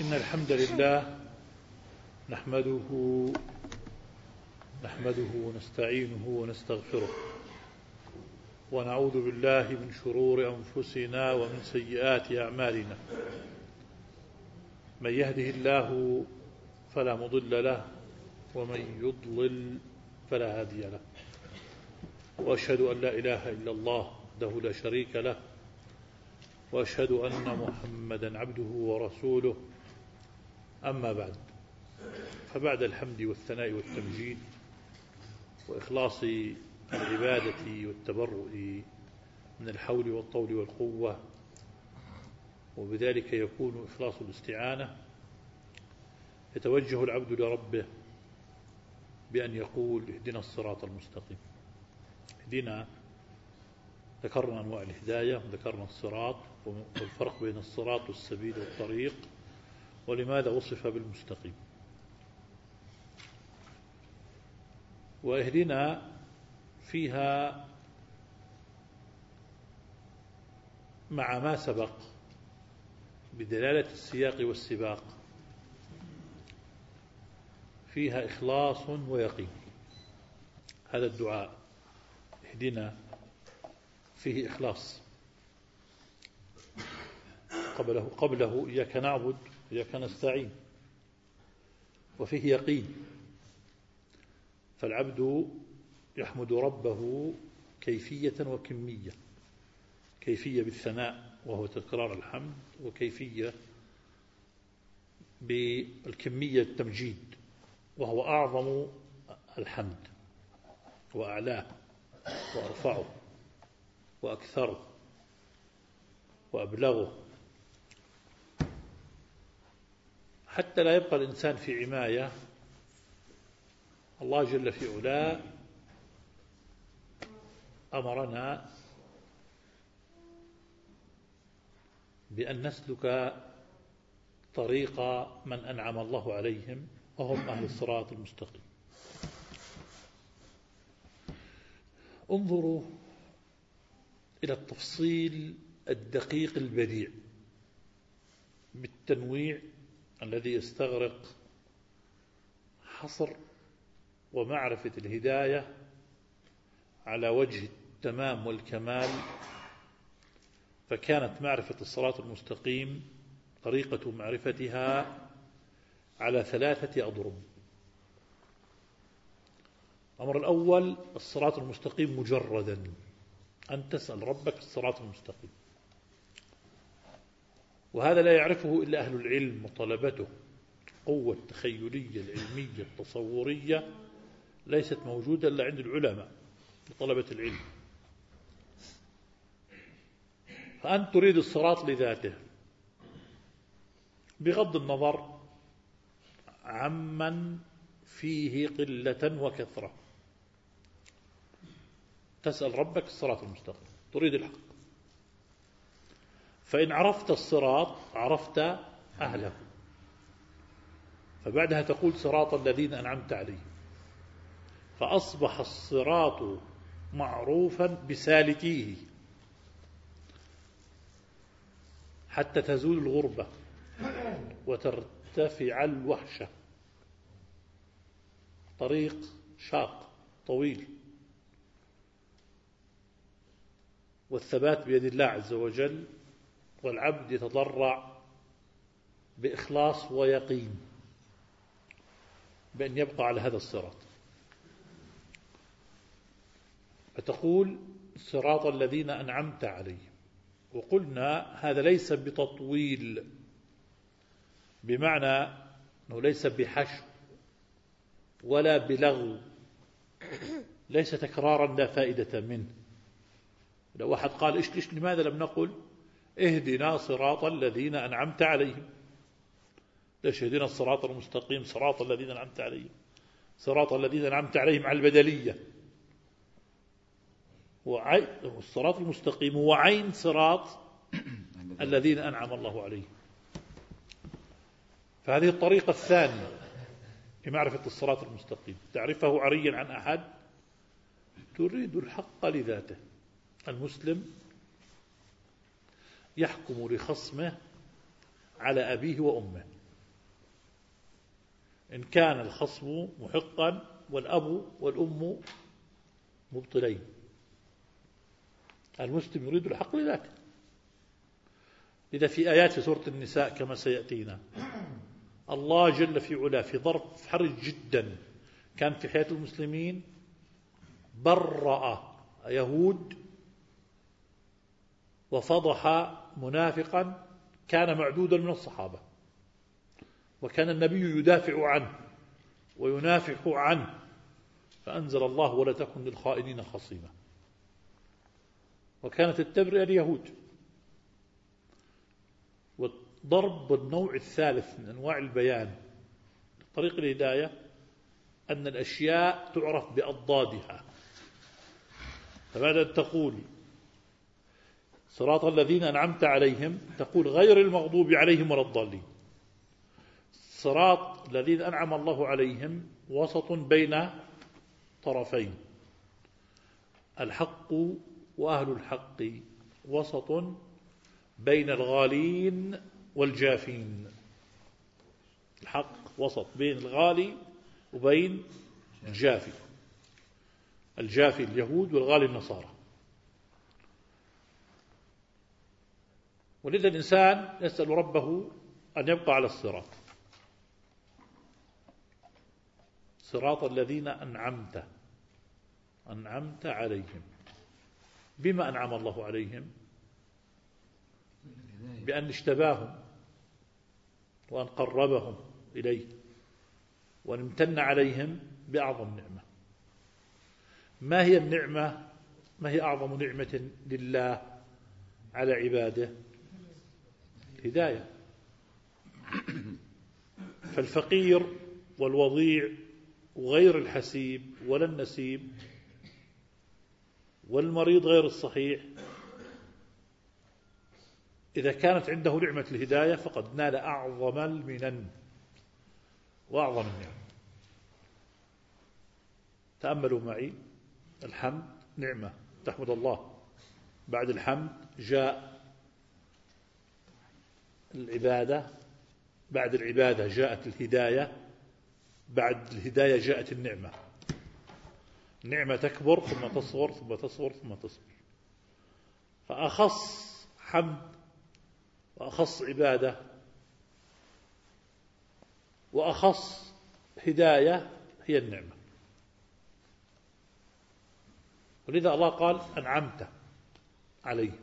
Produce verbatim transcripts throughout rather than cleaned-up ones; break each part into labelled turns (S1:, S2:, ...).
S1: إن الحمد لله نحمده نحمده ونستعينه ونستغفره ونعوذ بالله من شرور أنفسنا ومن سيئات أعمالنا. من يهده الله فلا مضل له ومن يضلل فلا هادي له، وأشهد أن لا إله إلا الله وحده لا شريك له، وأشهد أن محمدا عبده ورسوله. أما بعد، فبعد الحمد والثناء والتمجيد وإخلاص العبادة والتبرؤ من الحول والطول والقوة، وبذلك يكون إخلاص الاستعانة، يتوجه العبد لربه بأن يقول: اهدنا الصراط المستقيم. اهدنا، ذكرنا أنواع الهداية وذكرنا الصراط والفرق بين الصراط والسبيل والطريق، ولماذا وصف بالمستقيم. واهدنا فيها مع ما سبق بدلالة السياق والسباق فيها إخلاص ويقين. هذا الدعاء اهدنا فيه إخلاص، قبله قبله إياك نعبد إياك نستعين، وفيه يقين. فالعبد يحمد ربه كيفية وكمية، كيفية بالثناء وهو تكرار الحمد، وكيفية بالكمية التمجيد وهو أعظم الحمد وأعلاه وأرفعه وأكثره وأبلغه، حتى لا يبقى الإنسان في عماية. الله جل في علاه أمرنا بأن نسلك طريق من أنعم الله عليهم وهم أهل الصراط المستقيم. انظروا إلى التفصيل الدقيق البديع بالتنويع الذي يستغرق حصر ومعرفة الهداية على وجه التمام والكمال. فكانت معرفة الصراط المستقيم طريقة معرفتها على ثلاثة أضرب. الأمر الأول: الصراط المستقيم مجردا، أن تسأل ربك الصراط المستقيم، وهذا لا يعرفه إلا أهل العلم وطلبته. القوة التخيلية العلمية التصورية ليست موجودة إلا عند العلماء وطلبة العلم. فأنت تريد الصراط لذاته بغض النظر عمن فيه قلة وكثرة. تسأل ربك الصراط المستقيم، تريد الحق. فإن عرفت الصراط عرفت أهله، فبعدها تقول صراط الذين أنعمت عليهم، فأصبح الصراط معروفا بسالكيه حتى تزول الغربة وترتفع الوحشة. طريق شاق طويل، والثبات بيد الله عز وجل، والعبد يتضرع بإخلاص ويقين بأن يبقى على هذا الصراط. فتقول صراط الذين أنعمت عليهم، وقلنا هذا ليس بتطويل، بمعنى أنه ليس بحشو ولا بلغو، ليس تكرارا لا فائدة منه. لو واحد قال إيش ليش لماذا لم نقل اهدنا صراط الذين أنعمت عليهم؟ ليش اهدنا الصراط المستقيم صراط الذين أنعمت عليهم؟ صراط الذين أنعمت عليهم على البدلية، والصراط المستقيم هو عين صراط الذين أنعم الله عليهم. فهذه الطريقة الثانية في معرفة الصراط المستقيم. تعرفه عريا عن أحد، تريد الحق لذاته. المسلم يحكم لخصمه على أبيه وأمه، إن كان الخصم محقا والأب والأم مبطلين. المسلم يريد الحق لذاته. إذا في آيات في سورة النساء كما سيأتينا الله جل في علا في ظرف حرج جدا كان في حياة المسلمين برأ يهود وفضح منافقا كان معدودا من الصحابة، وكان النبي يدافع عنه وينافق عنه، فأنزل الله ولا تكن للخائنين خصيما. وكانت التبرئة اليهود. والضرب النوع الثالث من أنواع البيان طريق الهداية أن الأشياء تعرف بأضدادها. فبعد أن تقول صراط الذين أنعمت عليهم تقول غير المغضوب عليهم ولا الضالين. صراط الذين أنعم الله عليهم وسط بين طرفين، الحق وأهل الحق وسط بين الغالين والجافين. الحق وسط بين الغالي وبين الجافي، الجافي اليهود والغالي النصارى. ولذا الإنسان يسأل ربه أن يبقى على الصراط، صراط الذين أنعمت أنعمت عليهم. بما أنعم الله عليهم؟ بأن اجتباهم وأن قربهم إليه وأن امتن عليهم بأعظم نعمة. ما هي النعمة؟ ما هي أعظم نعمة لله على عباده؟ الهداية. فالفقير والوضيع وغير الحسيب ولا النسيب والمريض غير الصحيح إذا كانت عنده نعمة الهداية فقد نال أعظم المنن وأعظم النعم. تأملوا معي، الحمد نعمة تحمد الله، بعد الحمد جاء العبادة، بعد العبادة جاءت الهداية، بعد الهداية جاءت النعمة. النعمة تكبر ثم تصغر ثم تصغر ثم تصغر. فأخص حمد وأخص عبادة وأخص هداية هي النعمة. ولذا الله قال أنعمت عليه.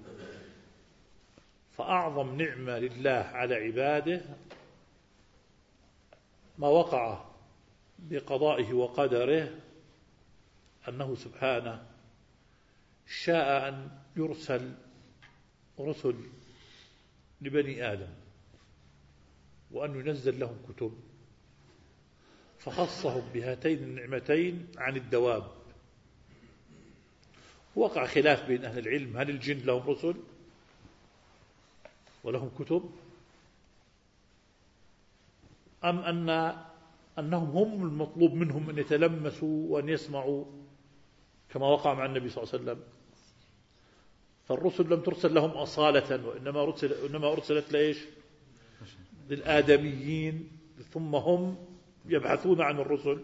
S1: فأعظم نعمة لله على عباده ما وقع بقضائه وقدره أنه سبحانه شاء أن يرسل رسل لبني آدم وأن ينزل لهم كتب، فخصهم بهاتين النعمتين عن الدواب. وقع خلاف بين أهل العلم هل الجن لهم رسل ولهم كتب أم أن أنهم هم المطلوب منهم أن يتلمسوا وأن يسمعوا كما وقع مع النبي صلى الله عليه وسلم. فالرسل لم ترسل لهم أصالة، وإنما رسل إنما أرسلت لإيش؟ للآدميين، ثم هم يبحثون عن الرسل.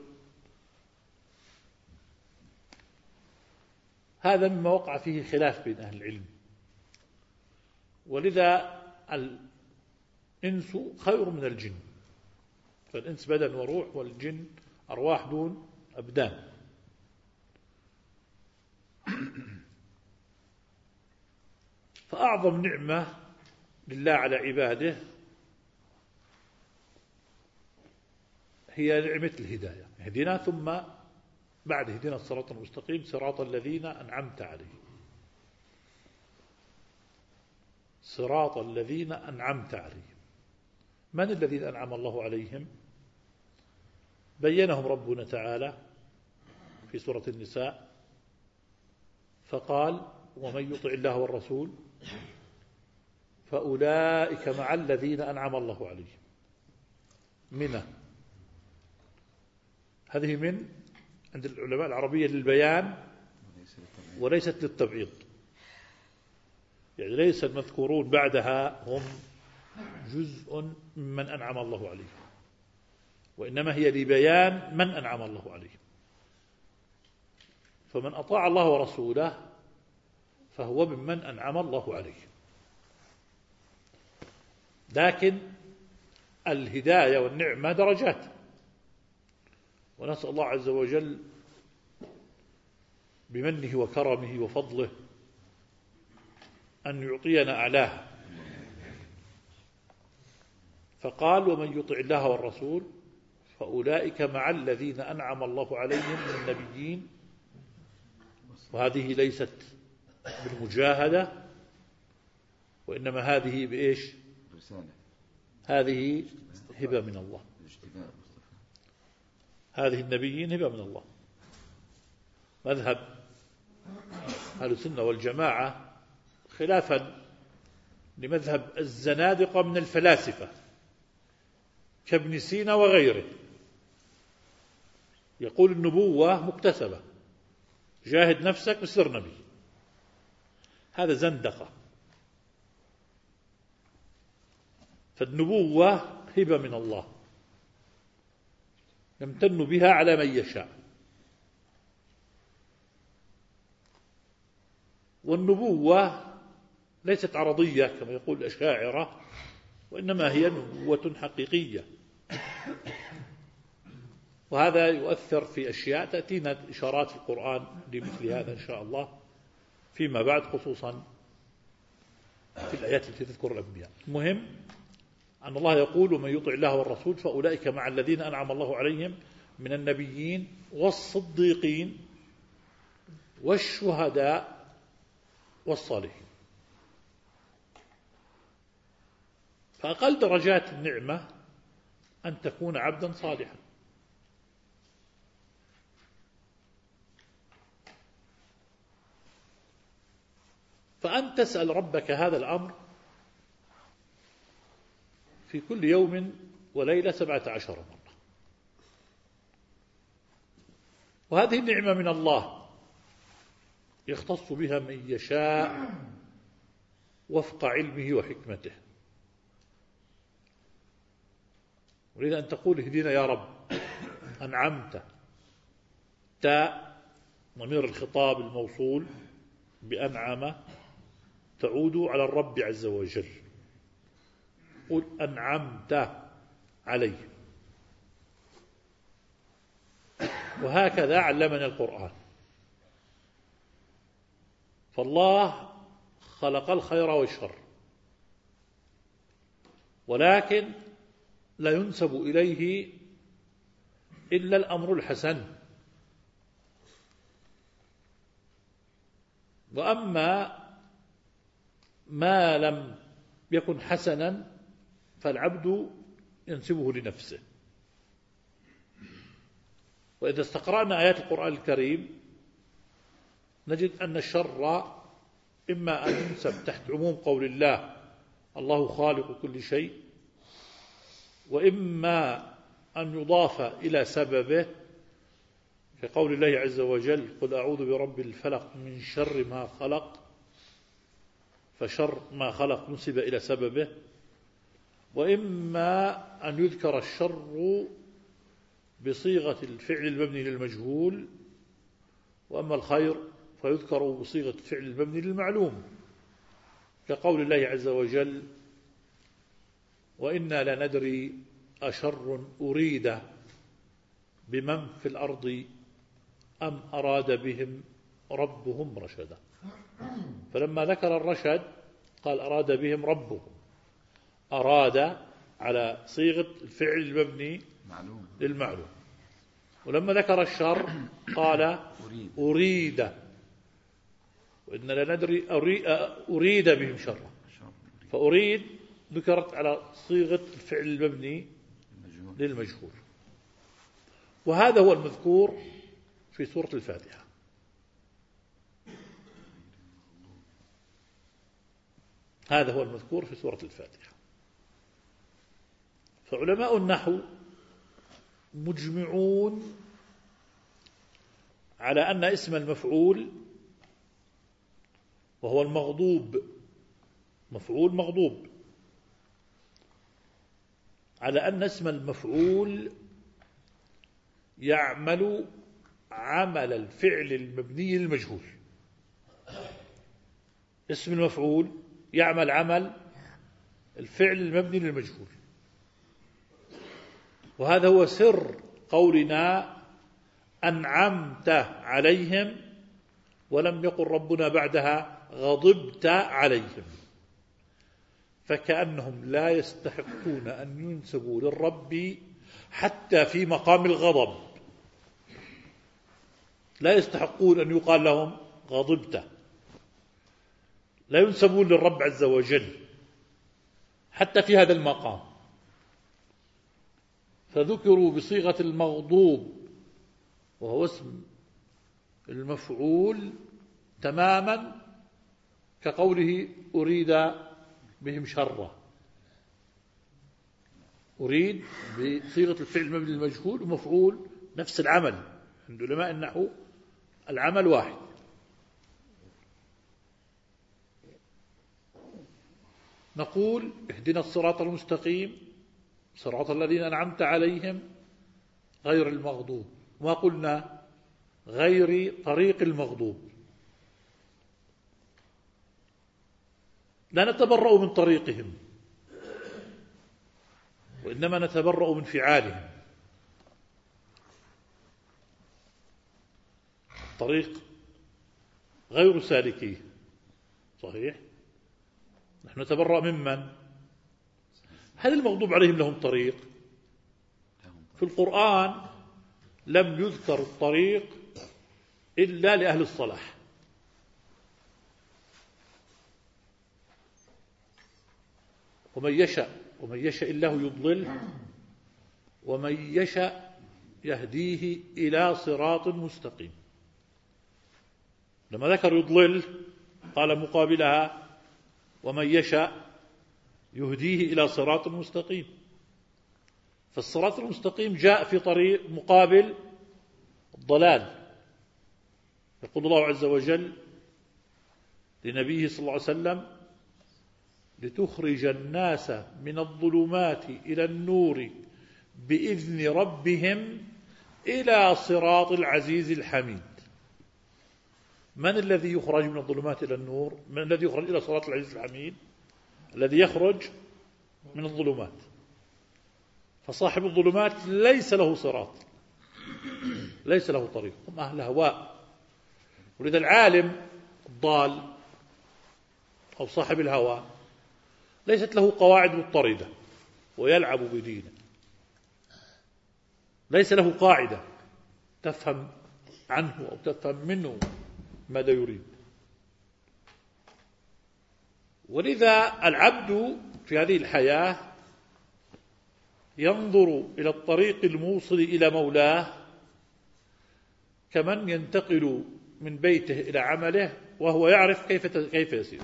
S1: هذا مما وقع فيه خلاف بين أهل العلم. ولذا الإنس خير من الجن، فالإنس بدن وروح والجن أرواح دون أبدان. فأعظم نعمة لله على عباده هي نعمة الهداية. اهدنا ثم بعد اهدنا الصراط المستقيم صراط الذين أنعمت عليهم. صراط الذين أنعمت عليهم. من الذين أنعم الله عليهم؟ بينهم ربنا تعالى في سورة النساء فقال ومن يطع الله والرسول فأولئك مع الذين أنعم الله عليهم. منه هذه من عند العلماء العربية للبيان وليست للتبعيض، يعني ليس المذكورون بعدها هم جزء ممن أنعم الله عليهم، وإنما هي لبيان من أنعم الله عليه. فمن أطاع الله ورسوله فهو ممن أنعم الله عليه. لكن الهداية والنعمة درجات، ونسأل الله عز وجل بمنه وكرمه وفضله أن يعطينا أعلاه. فقال: ومن يطع الله والرسول فأولئك مع الذين أنعم الله عليهم من النبيين. وهذه ليست بالمجاهدة، وإنما هذه بإيش؟ هذه هبة من الله. هذه النبيين هبة من الله. مذهب أهل السنة والجماعة خلافا لمذهب الزنادقة من الفلاسفة كابن سينا وغيره، يقول النبوة مكتسبة، جاهد نفسك وصير نبي. هذا زندقة. فالنبوة هبة من الله يمتن بها على من يشاء. والنبوة ليست عرضية كما يقول الأشاعرة، وإنما هي نبوة حقيقية. وهذا يؤثر في أشياء تأتينا إشارات في القرآن لمثل هذا إن شاء الله فيما بعد، خصوصا في الآيات التي تذكر الأنبياء. المهم أن الله يقول: ومن يطع الله والرسول فأولئك مع الذين أنعم الله عليهم من النبيين والصديقين والشهداء والصالحين. فأقل درجات النعمة أن تكون عبدا صالحا. فأن تسأل ربك هذا الأمر في كل يوم وليلة سبعة عشر مرة. وهذه النعمة من الله يختص بها من يشاء وفق علمه وحكمته. أريد أن تقول: اهدنا يا رب. أنعمت، تاء ضمير الخطاب الموصول بأنعم تعود على الرب عز وجل. قل: أنعمت عليه. وهكذا علمنا القرآن. فالله خلق الخير والشر، ولكن لا ينسب إليه إلا الأمر الحسن. وأما ما لم يكن حسنا فالعبد ينسبه لنفسه. وإذا استقرأنا آيات القرآن الكريم نجد أن الشر إما أن ينسب تحت عموم قول الله: الله خالق كل شيء، وإما أن يضاف إلى سببه كقول الله عز وجل: قل أعوذ برب الفلق من شر ما خلق، فشر ما خلق نسب إلى سببه. وإما أن يذكر الشر بصيغة الفعل المبني للمجهول، وأما الخير فيذكر بصيغة الفعل المبني للمعلوم كقول الله عز وجل: وإنا لندري أشر أريد بمن في الأرض أم أراد بهم ربهم رشدا. فلما ذكر الرشد قال: أراد بهم ربهم. أراد على صيغة الفعل المبني للمعلوم. ولما ذكر الشر قال: أريد. وإن لا ندري أريد بهم شرا. فأريد ذكرت على صيغة الفعل المبني للمجهول. وهذا هو المذكور في سورة الفاتحة. هذا هو المذكور في سورة الفاتحة. فعلماء النحو مجمعون على أن اسم المفعول، وهو المغضوب، مفعول مغضوب، على أن اسم المفعول يعمل عمل الفعل المبني للمجهول. اسم المفعول يعمل عمل الفعل المبني للمجهول، وهذا هو سر قولنا أنعمت عليهم، ولم يقل ربنا بعدها غضبت عليهم، فكأنهم لا يستحقون أن ينسبوا للرب حتى في مقام الغضب، لا يستحقون أن يقال لهم غضبت، لا ينسبون للرب عز وجل حتى في هذا المقام، فذكروا بصيغة المغضوب وهو اسم المفعول تماما كقوله أريد بهم شرا، أريد بصيغة الفعل المبني للمجهول ومفعول نفس العمل. عند علماء النحو العمل واحد. نقول اهدنا الصراط المستقيم صراط الذين أنعمت عليهم غير المغضوب، ما قلنا غير طريق المغضوب، لا نتبرأ من طريقهم وإنما نتبرأ من فعالهم. الطريق غير سالكيه صحيح، نحن نتبرأ ممن؟ هل المغضوب عليهم لهم طريق؟ في القرآن لم يذكر الطريق إلا لأهل الصلاح، ومن يشاء ومن يشاء الله يضلله ومن يشاء يهديه إلى صراط مستقيم. لما ذكر يضلل قال مقابلها ومن يشاء يهديه إلى صراط مستقيم، فالصراط المستقيم جاء في طريق مقابل الضلال. يقول الله عز وجل لنبيه صلى الله عليه وسلم لتخرج الناس من الظلمات إلى النور بإذن ربهم إلى صراط العزيز الحميد. من الذي يخرج من الظلمات إلى النور؟ من الذي يخرج إلى صراط العزيز الحميد؟ الذي يخرج من الظلمات. فصاحب الظلمات ليس له صراط، ليس له طريق، هم أهل هواء. ولذا العالم الضال أو صاحب الهوى ليست له قواعد مضطردة ويلعب بدينه، ليس له قاعدة تفهم عنه أو تفهم منه ماذا يريد. ولذا العبد في هذه الحياة ينظر إلى الطريق الموصل إلى مولاه كمن ينتقل من بيته إلى عمله وهو يعرف كيف كيف يسير.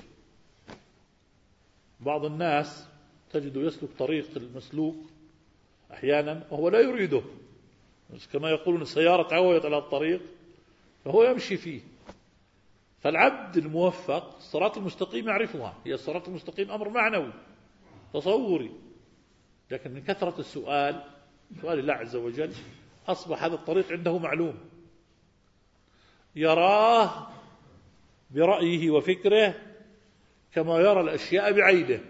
S1: بعض الناس تجد يسلك طريق المسلوك أحيانا وهو لا يريده، كما يقولون السيارة تعودت على الطريق فهو يمشي فيه. فالعبد الموفق الصراط المستقيم يعرفها، هي الصراط المستقيم أمر معنوي تصوري، لكن من كثرة السؤال سؤال الله عز وجل أصبح هذا الطريق عنده معلوم، يراه برأيه وفكره كما يرى الأشياء بعينه،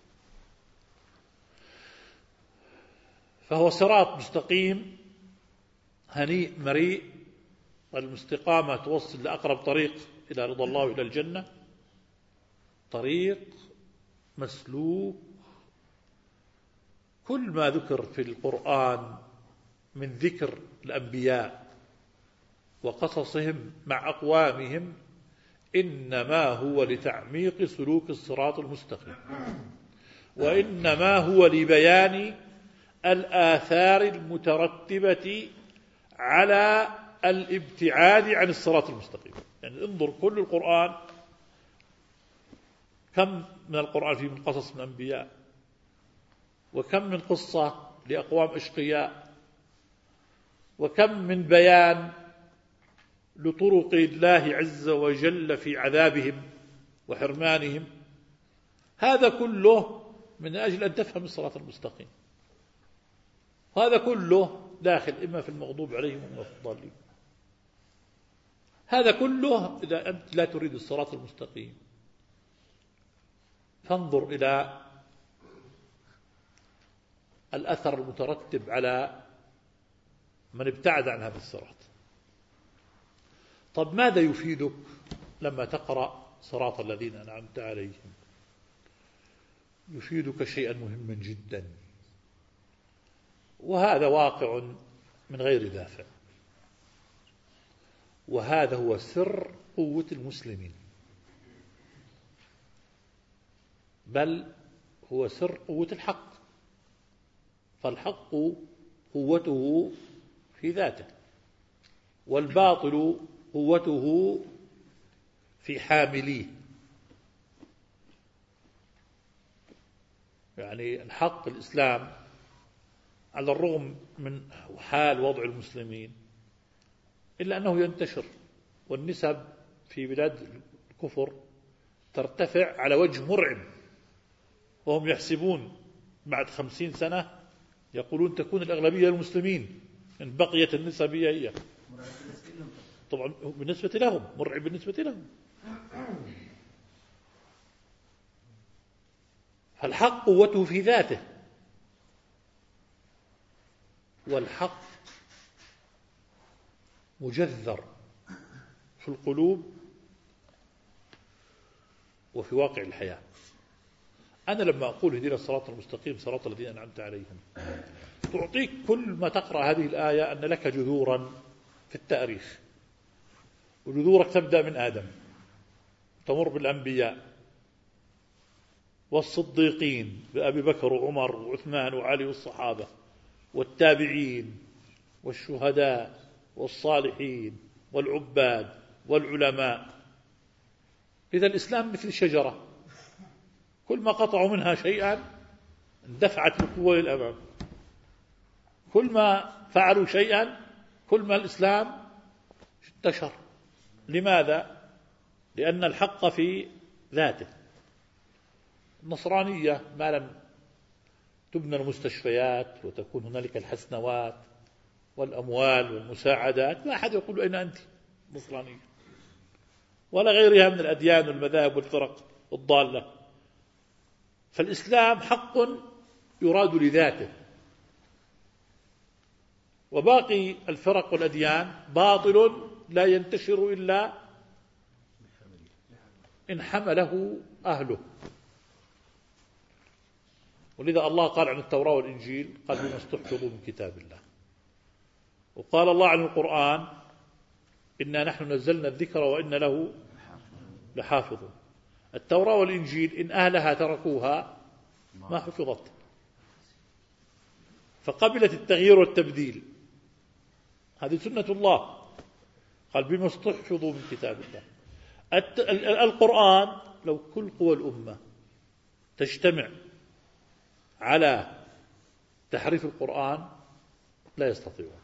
S1: فهو صراط مستقيم هنيء مريء. المستقامة توصل لأقرب طريق إلى رضا الله وإلى الجنة، طريق مسلوك. كل ما ذكر في القرآن من ذكر الأنبياء وقصصهم مع أقوامهم إنما هو لتعميق سلوك الصراط المستقيم، وإنما هو لبيان الآثار المترتبة على الابتعاد عن الصراط المستقيم. يعني انظر كل القرآن كم من القرآن فيه من قصص من الأنبياء، وكم من قصة لأقوام أشقياء، وكم من بيان لطرق الله عز وجل في عذابهم وحرمانهم. هذا كله من أجل أن تفهم الصراط المستقيم، هذا كله داخل إما في المغضوب عليهم وإما في الضالين. هذا كله إذا أنت لا تريد الصراط المستقيم. فانظر إلى الأثر المترتب على من ابتعد عن هذا الصراط. طب ماذا يفيدك لما تقرأ صراط الذين أنعمت عليهم؟ يفيدك شيئا مهما جدا، وهذا واقع من غير دافع، وهذا هو سر قوة المسلمين، بل هو سر قوة الحق. فالحق قوته في ذاته، والباطل قوته في حامليه. يعني الحق الإسلام على الرغم من حال وضع المسلمين إلا أنه ينتشر، والنسب في بلاد الكفر ترتفع على وجه مرعب، وهم يحسبون بعد خمسين سنة يقولون تكون الأغلبية المسلمين إن بقيت النسبية هي. طبعا بالنسبة لهم مرعب، بالنسبة لهم. فالحق قوته في ذاته، والحق مجذر في القلوب وفي واقع الحياة. أنا لما أقول اهدنا الصراط المستقيم صراط الذين أنعمت عليهم، تعطيك كل ما تقرأ هذه الآية أن لك جذورا في التاريخ، وجذورك تبدأ من آدم، تمر بالأنبياء والصديقين بأبي بكر وعمر وعثمان وعلي والصحابة والتابعين والشهداء والصالحين والعباد والعلماء. إذا الإسلام مثل شجرة، كل ما قطعوا منها شيئا اندفعت بقوة للأمام، كل ما فعلوا شيئا كل ما الإسلام انتشر. لماذا؟ لأن الحق في ذاته. النصرانية ما لم تبنى المستشفيات وتكون هنالك الحسنوات والأموال والمساعدات، ما أحد يقول أين أنت نصرانية، ولا غيرها من الأديان والمذاهب والفرق الضالة. فالإسلام حق يراد لذاته، وباقي الفرق والأديان باطل لا ينتشر إلا إن حمله أهله. ولذا الله قال عن التوراة والإنجيل قال بما استحفظوا من كتاب الله، وقال الله عن القرآن إنا نحن نزلنا الذكر وإن له لحافظون. التوراة والإنجيل إن أهلها تركوها ما حفظت، فقبلت التغيير والتبديل، هذه سنة الله. قال بما استحفظوا من كتاب الله. القرآن لو كل قوى الأمة تجتمع على تحريف القرآن لا يستطيعون.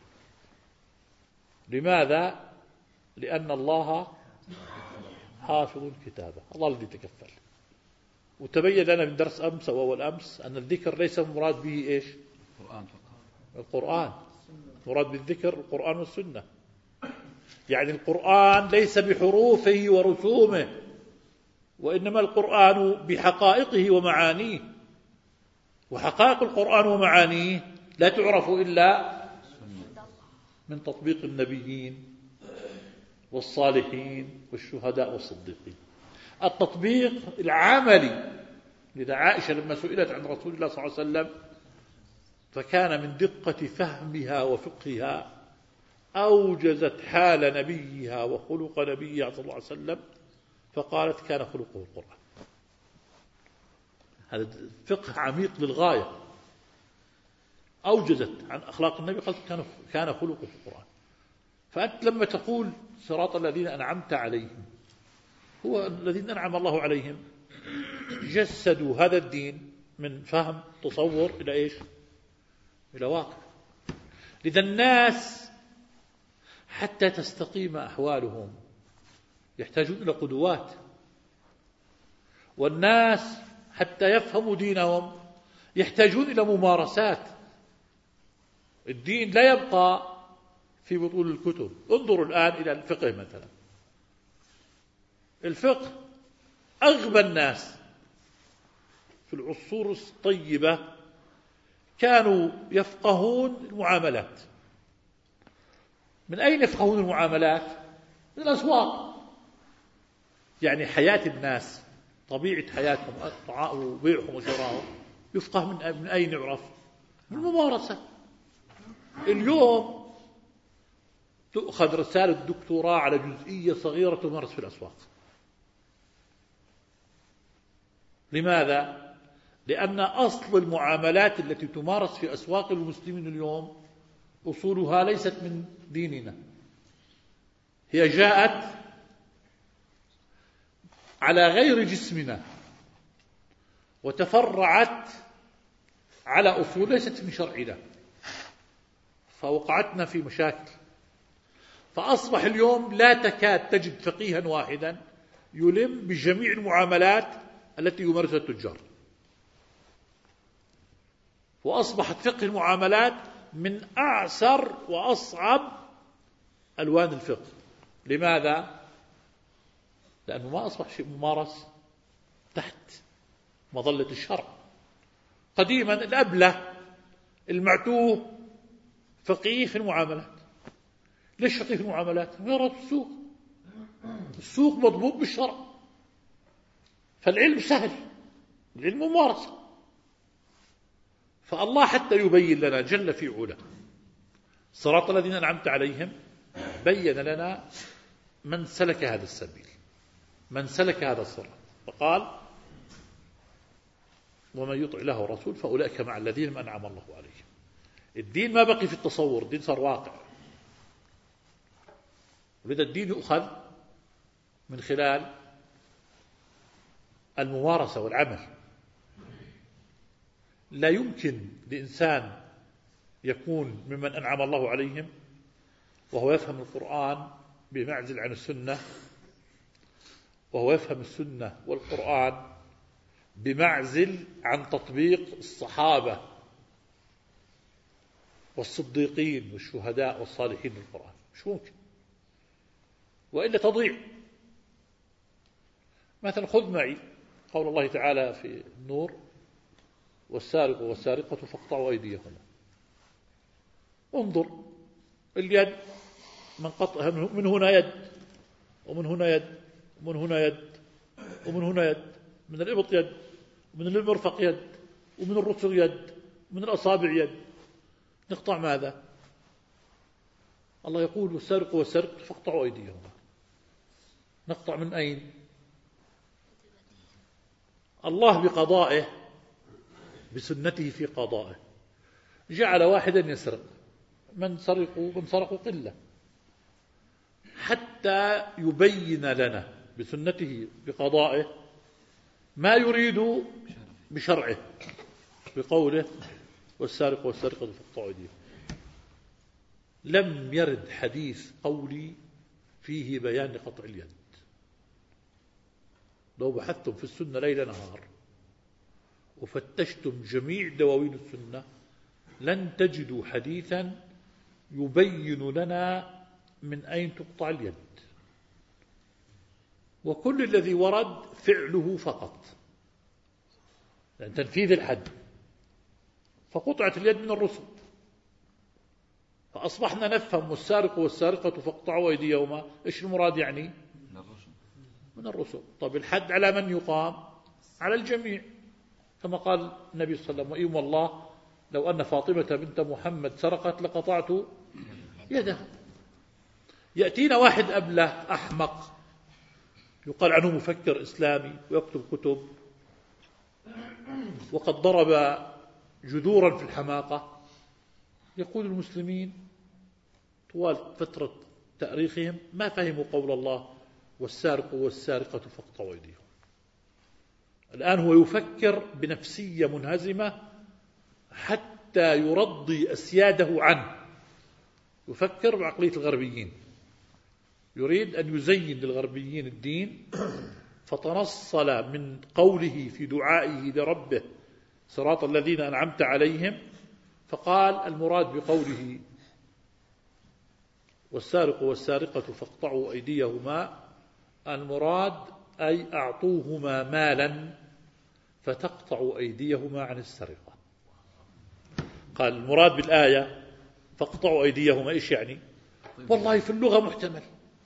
S1: لماذا؟ لأن الله حافظ كتابه، الله الذي تكفل. وتبين لنا من درس أمس وأول أمس أن الذكر ليس مراد به إيش؟ القرآن. القرآن مراد بالذكر القرآن والسنة. يعني القرآن ليس بحروفه ورسومه، وإنما القرآن بحقائقه ومعانيه. وحقائق القرآن ومعانيه لا تعرف إلا من تطبيق النبيين والصالحين والشهداء والصديقين. التطبيق العملي. لذا عائشة لما سئلت عن رسول الله صلى الله عليه وسلم فكان من دقة فهمها وفقهها أوجزت حال نبيها وخلق نبيها صلى الله عليه وسلم، فقالت كان خلقه القرآن. هذا فقه عميق للغاية، أوجزت عن أخلاق النبي قالت كان كان خلقه القرآن. فأنت لما تقول صراط الذين أنعمت عليهم، هو الذين أنعم الله عليهم جسدوا هذا الدين من فهم تصور إلى إيش؟ إلى واقع. لذا الناس حتى تستقيم أحوالهم يحتاجون إلى قدوات، والناس حتى يفهموا دينهم يحتاجون إلى ممارسات. الدين لا يبقى في بطول الكتب. انظروا الآن إلى الفقه مثلا. الفقه أغبى الناس في العصور الطيبة كانوا يفقهون المعاملات. من أين يفقهون المعاملات؟ من الأسواق. يعني حياة الناس، طبيعة حياتهم وبيعهم وشراهم يفقه من من أين يعرف؟ من الممارسة. اليوم تؤخذ رسالة دكتوراه على جزئية صغيرة تمارس في الأسواق. لماذا؟ لأن أصل المعاملات التي تمارس في أسواق المسلمين اليوم أصولها ليست من ديننا، هي جاءت على غير جسمنا وتفرعت على أصول ليست من شرعنا، فوقعتنا في مشاكل. فأصبح اليوم لا تكاد تجد فقيها واحدا يلم بجميع المعاملات التي يمارسها التجار. وأصبحت فقه المعاملات من أعسر وأصعب ألوان الفقه. لماذا؟ لأنه ما أصبح شيء ممارس تحت مظلة الشرع. قديما الأبله المعتوه فقيه في المعاملات. ليش فقيه في المعاملات؟ يرى السوق، السوق مضبوط بالشرع، فالعلم سهل، العلم ممارسة. فالله حتى يبين لنا جل في علا صراط الذين أنعمت عليهم، بين لنا من سلك هذا السبيل، من سلك هذا الصراط، فقال ومن يطع الله ورسوله فأولئك مع الذين أنعم الله عليهم. الدين ما بقي في التصور، الدين صار واقع. ولذا الدين يؤخذ من خلال الممارسة والعمل. لا يمكن لإنسان يكون ممن أنعم الله عليهم وهو يفهم القرآن بمعزل عن السنة، وهو يفهم السنة والقرآن بمعزل عن تطبيق الصحابة والصديقين والشهداء والصالحين للقرآن. مش ممكن، وإلا تضيع. مثلا خذ معي قول الله تعالى في النور والسارق والسارقة فاقطعوا أيديهما. انظر اليد، من قطع من هنا يد، ومن هنا يد، ومن هنا يد، ومن هنا يد، من الإبط يد، ومن المرفق يد، ومن الرسغ يد، ومن الأصابع يد. نقطع ماذا؟ الله يقول والسارق والسارقة فاقطعوا أيديهما. نقطع من أين؟ الله بقضائه بسنته في قضائه جعل واحدا يسرق، من سرقوا من سرقوا قلة، حتى يبين لنا بسنته بقضائه ما يريد بشرعه بقوله والسارق والسارقة فاقطعوا أيديهم. لم يرد حديث قولي فيه بيان لقطع اليد. لو بحثتم في السنة ليل نهار وفتشتم جميع دواوين السنة لن تجدوا حديثا يبين لنا من أين تقطع اليد. وكل الذي ورد فعله فقط، يعني تنفيذ الحد، فقطعت اليد من الرسل. فأصبحنا نفهم والسارق والسارقة فاقطعوا أيديهما، إيش المراد يعني؟ من الرسل. طب الحد على من يقام؟ على الجميع، كما قال النبي صلى الله عليه وسلم وإيم الله لو أن فاطمة بنت محمد سرقت لقطعت يدها. يأتينا واحد أبله أحمق يقال عنه مفكر إسلامي ويكتب كتب وقد ضرب جذورا في الحماقة، يقول المسلمين طوال فترة تاريخهم ما فهموا قول الله والسارق والسارقة فاقطعوا أيديهم. الآن هو يفكر بنفسية منهزمة حتى يرضي أسياده عنه، يفكر بعقلية الغربيين، يريد أن يزين للغربيين الدين، فتنصل من قوله في دعائه لربه صراط الذين أنعمت عليهم، فقال المراد بقوله والسارق والسارقة فاقطعوا أيديهما، المراد أي أعطوهما مالا فتقطعوا أيديهما عن السرقة. قال المراد بالآية فاقطعوا أيديهما إيش يعني؟ والله في اللغة محتمل،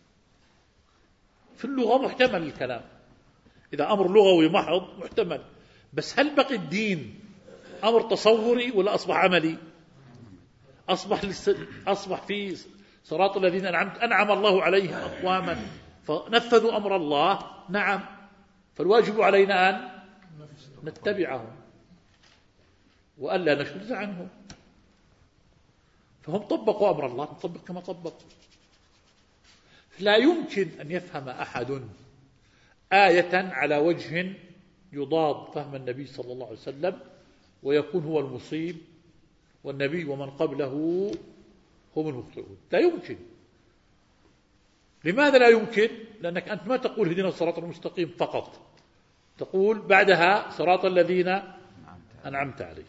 S1: في اللغة محتمل الكلام، إذا أمر لغوي محض محتمل، بس هل بقي الدين أمر تصوري ولا أصبح عملي؟ أصبح, أصبح في صراط الذين أنعمت أنعم الله عليهم أقواما فنفذوا أمر الله، نعم، فالواجب علينا أن نتبعهم وألا نشذ عنهم. فهم طبقوا أمر الله، نطبق كما طبقوا. لا يمكن أن يفهم أحد آية على وجه يضاد فهم النبي صلى الله عليه وسلم ويكون هو المصيب والنبي ومن قبله هم المخطئون. لا يمكن. لماذا لا يمكن؟ لأنك أنت ما تقول هدنا الصراط المستقيم فقط، تقول بعدها صراط الذين أنعمت عليهم،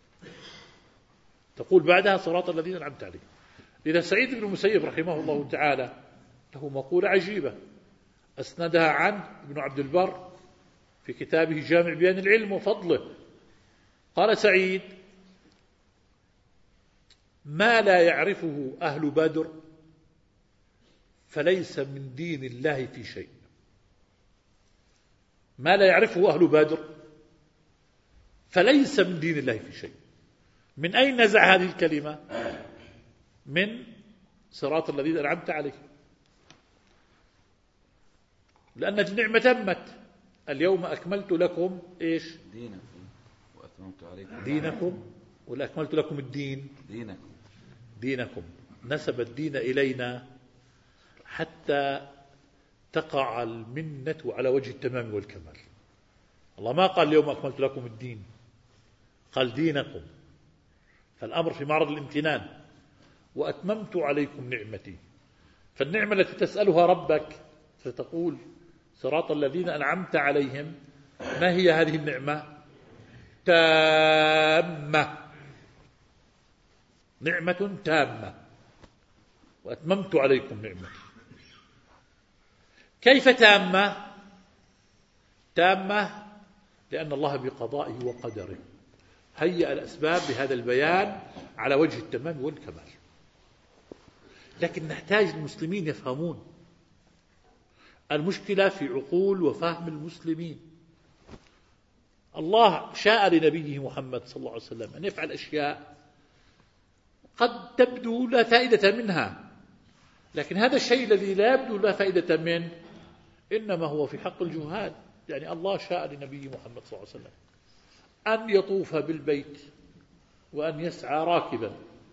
S1: تقول بعدها صراط الذين أنعمت عليهم. لذا سعيد بن المسيب رحمه الله تعالى له مقولة عجيبة أسندها عن ابن عبد البر في كتابه جامع بيان العلم وفضله. قال سعيد: ما لا يعرفه أهل بدر فليس من دين الله في شيء. ما لا يعرفه أهل بدر فليس من دين الله في شيء. من أين نزع هذه الكلمة؟ من صراط الذين أنعمت عليهم، لأن النعمة تمت. اليوم أكملت لكم إيش؟
S2: دينكم وأتممت عليكم
S1: دينكم، ولا أكملت لكم الدين
S2: دينكم
S1: دينكم. نسب الدين إلينا حتى تقع المنة على وجه التمام والكمال. الله ما قال اليوم أكملت لكم الدين، قال دينكم، فالأمر في معرض الامتنان. وأتممت عليكم نعمتي، فالنعمة التي تسألها ربك ستقول صراط الذين أنعمت عليهم. ما هي هذه النعمة؟ تامة، نعمة تامة. وأتممت عليكم نعمتي. كيف تامة؟ تامة لأن الله بقضائه وقدره هيأ الأسباب بهذا البيان على وجه التمام والكمال. لكن نحتاج المسلمين يفهمون. المشكلة في عقول وفهم المسلمين. الله شاء لنبيه محمد صلى الله عليه وسلم أن يفعل أشياء قد تبدو لا فائدة منها، لكن هذا الشيء الذي لا يبدو لا فائدة منه إنما هو في حق الجهال. يعني الله شاء لنبيه محمد صلى الله عليه وسلم أن يطوف بالبيت وأن يسعى راكبا.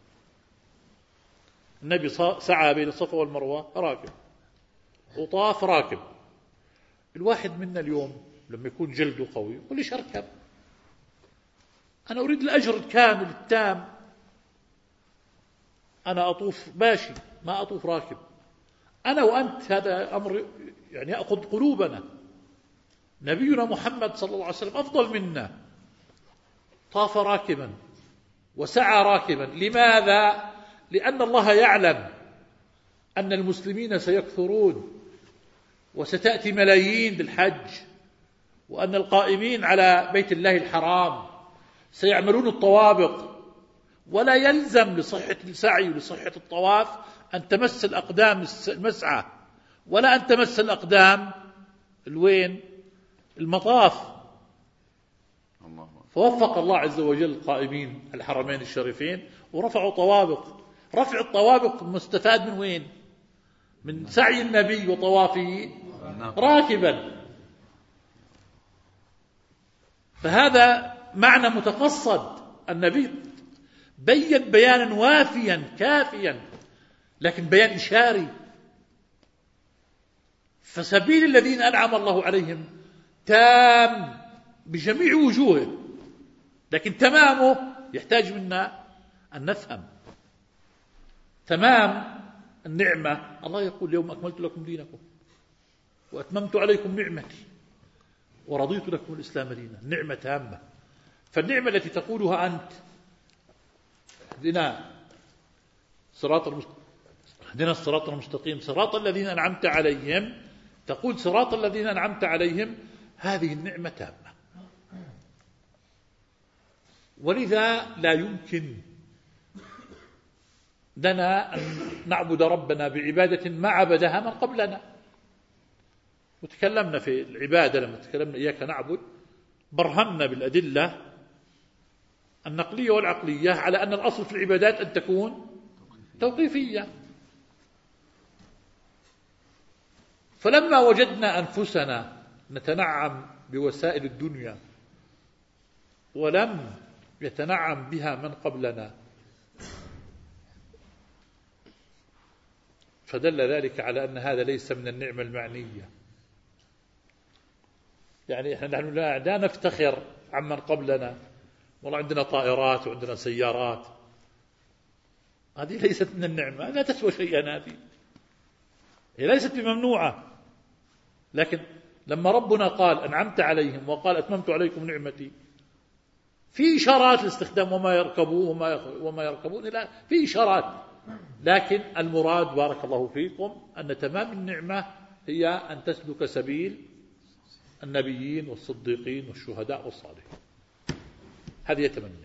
S1: النبي سعى بين الصفا والمروة راكب وطاف راكب. الواحد منا اليوم لما يكون جلده قوي يقول ليش أركب؟ أنا أريد الأجر الكامل التام، أنا أطوف ماشي ما أطوف راكب. أنا وأنت هذا أمر يعني يأخذ قلوبنا. نبينا محمد صلى الله عليه وسلم أفضل منا، طاف راكبا وسعى راكبا. لماذا؟ لأن الله يعلم أن المسلمين سيكثرون وستأتي ملايين بالحج، وأن القائمين على بيت الله الحرام سيعملون الطوابق، ولا يلزم لصحة السعي ولصحة الطواف أن تمس الأقدام المسعى ولا أن تمس الأقدام الوين المطاف. فوفق الله عز وجل القائمين الحرمين الشريفين ورفعوا طوابق. رفع الطوابق مستفاد من وين؟ من سعي النبي وطوافه راكبا. فهذا معنى متقصد. النبي بين بيانا وافيا كافيا، لكن بيان إشاري. فسبيل الذين أنعم الله عليهم تام بجميع وجوهه، لكن تمامه يحتاج منا أن نفهم. تمام النعمة الله يقول اليوم أكملت لكم دينكم وأتممت عليكم نعمتي ورضيت لكم الإسلام دينا. النعمة تامة. فالنعمة التي تقولها أنت اهدنا صراط المستقيم، اهدنا الصراط المستقيم صراط الذين أنعمت عليهم، تقول صراط الذين أنعمت عليهم، هذه النعمة تامة. ولذا لا يمكن لنا أن نعبد ربنا بعبادة ما عبدها من قبلنا. وتكلمنا في العبادة لما تكلمنا إياك نعبد، برهنا بالأدلة النقلية والعقلية على أن الأصل في العبادات أن تكون توقيفية. فلما وجدنا أنفسنا نتنعم بوسائل الدنيا ولم يتنعم بها من قبلنا، فدل ذلك على أن هذا ليس من النعمة المعنية. يعني نحن لا نفتخر عمن قبلنا، والله عندنا طائرات وعندنا سيارات، هذه ليست من النعمة، لا تسوى شيئا، هذه هي ليست بممنوعة. لكن لما ربنا قال أنعمت عليهم وقال أتممت عليكم نعمتي، في إشارات لاستخدام وما يركبون وما يركبون لا، في إشارات، لكن المراد بارك الله فيكم أن تمام النعمة هي أن تسلك سبيل النبيين والصديقين والشهداء والصالحين، هذه يتمنى.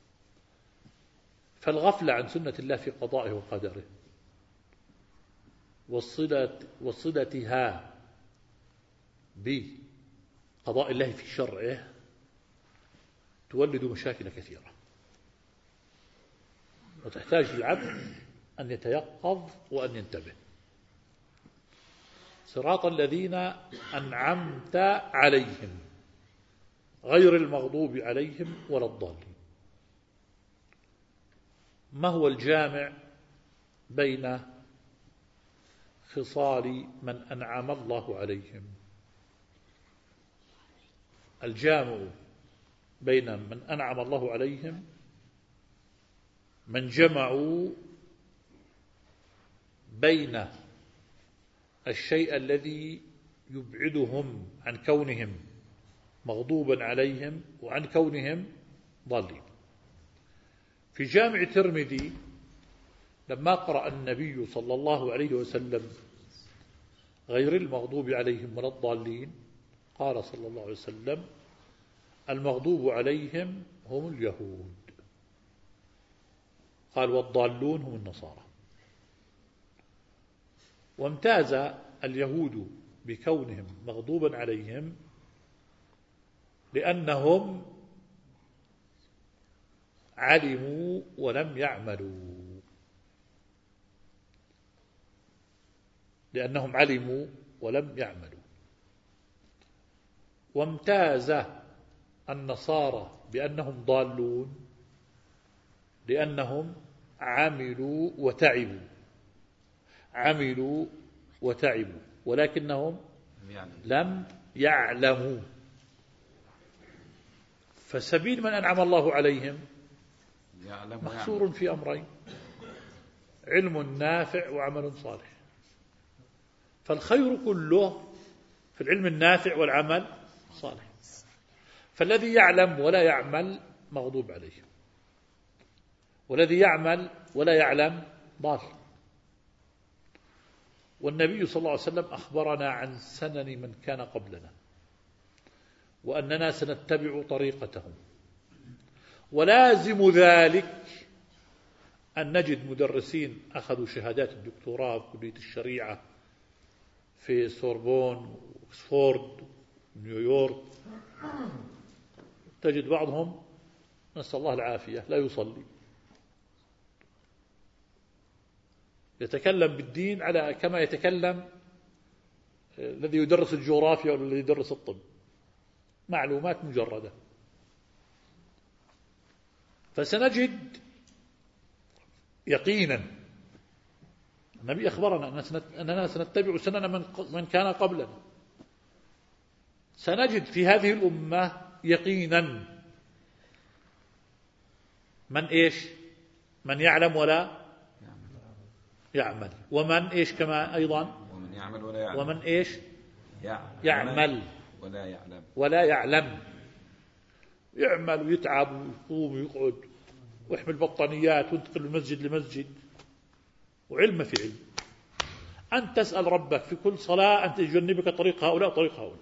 S1: فالغفلة عن سنة الله في قضائه وقدره والصلة وصلتها بقضاء الله في شرعه تولد مشاكل كثيرة، وتحتاج العبد أن يتيقظ وأن ينتبه. صراط الذين أنعمت عليهم غير المغضوب عليهم ولا الضالين. ما هو الجامع بين خصال من أنعم الله عليهم؟ الجامع بين من أنعم الله عليهم من جمعوا بين الشيء الذي يبعدهم عن كونهم مغضوبا عليهم وعن كونهم ضالين. في جامع الترمذي لما قرأ النبي صلى الله عليه وسلم غير المغضوب عليهم ولا الضالين، قال صلى الله عليه وسلم المغضوب عليهم هم اليهود، قال والضالون هم النصارى. وامتاز اليهود بكونهم مغضوبا عليهم لأنهم علموا ولم يعملوا، لأنهم علموا ولم يعملوا. وامتاز النصارى بأنهم ضالون لأنهم عملوا وتعبوا، عملوا وتعبوا ولكنهم لم يعلموا. فسبيل من أنعم الله عليهم محصور في أمرين: علم نافع وعمل صالح. فالخير كله في العلم النافع والعمل الصالح. فالذي يعلم ولا يعمل مغضوب عليه، والذي يعمل ولا يعلم ضال. والنبي صلى الله عليه وسلم أخبرنا عن سنن من كان قبلنا وأننا سنتبع طريقتهم، ولازم ذلك أن نجد مدرسين أخذوا شهادات الدكتوراه في كلية الشريعة في سوربون وأكسفورد ونيويورك، تجد بعضهم نسأل الله العافية لا يصلي، يتكلم بالدين على كما يتكلم الذي يدرس الجغرافيا والذي يدرس الطب، معلومات مجردة. فسنجد يقينا النبي أخبرنا أننا سنتبع سنن من كان قبلنا، سنجد في هذه الأمة يقينا من إيش؟ من يعلم ولا يعمل، ومن إيش كما أيضا
S2: ومن يعمل ولا يعلم،
S1: ومن إيش
S2: يعمل ولا يعلم
S1: ولا يعلم. يعمل ويتعب ويقوم ويقعد واحمل بطانيات وانتقل من مسجد لمسجد، وعلم في علم. أن تسأل ربك في كل صلاة أن تجنبك طريق هؤلاء طريق هؤلاء.